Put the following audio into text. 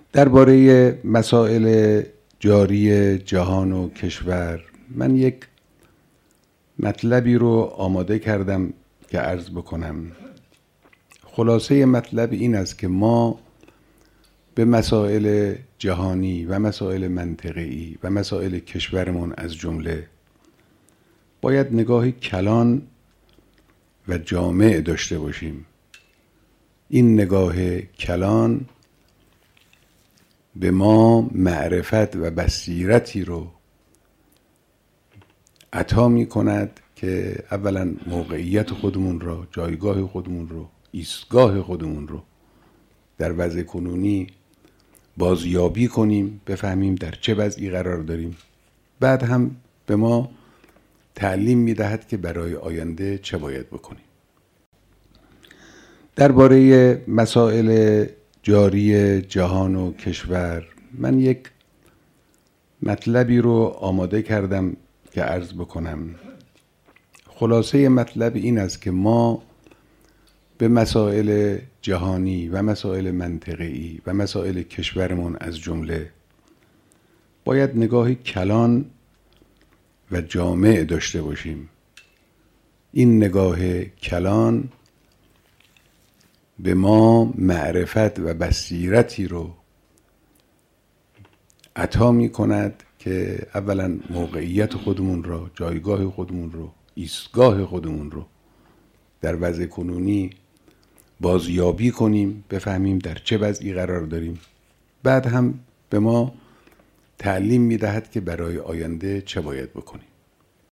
درباره مسائل جاری جهان و کشور من یک مطلبی رو آماده کردم که عرض بکنم. خلاصه مطلب این است که ما به مسائل جهانی و مسائل منطقه‌ای و مسائل کشورمون از جمله باید نگاهی کلان و جامع داشته باشیم. این نگاه کلان به ما معرفت و بصیرتی رو عطا می کند که اولا موقعیت خودمون رو، جایگاه خودمون رو، ایستگاه خودمون رو در وضع کنونی بازیابی کنیم، بفهمیم در چه وضعی قرار داریم. بعد هم به ما تعلیم می دهد که برای آینده چه باید بکنیم. درباره مسائل جاری جهان و کشور من یک مطلبی رو آماده کردم که عرض بکنم. خلاصه مطلب این است که ما به مسائل جهانی و مسائل منطقه‌ای و مسائل کشورمون از جمله باید نگاهی کلان و جامع داشته باشیم. این نگاه کلان به ما معرفت و بصیرتی رو عطا می کند که اولا موقعیت خودمون رو، جایگاه خودمون رو، ایستگاه خودمون رو در وضع کنونی بازیابی کنیم، بفهمیم در چه وضعی قرار داریم. بعد هم به ما تعلیم می دهد که برای آینده چه باید بکنیم.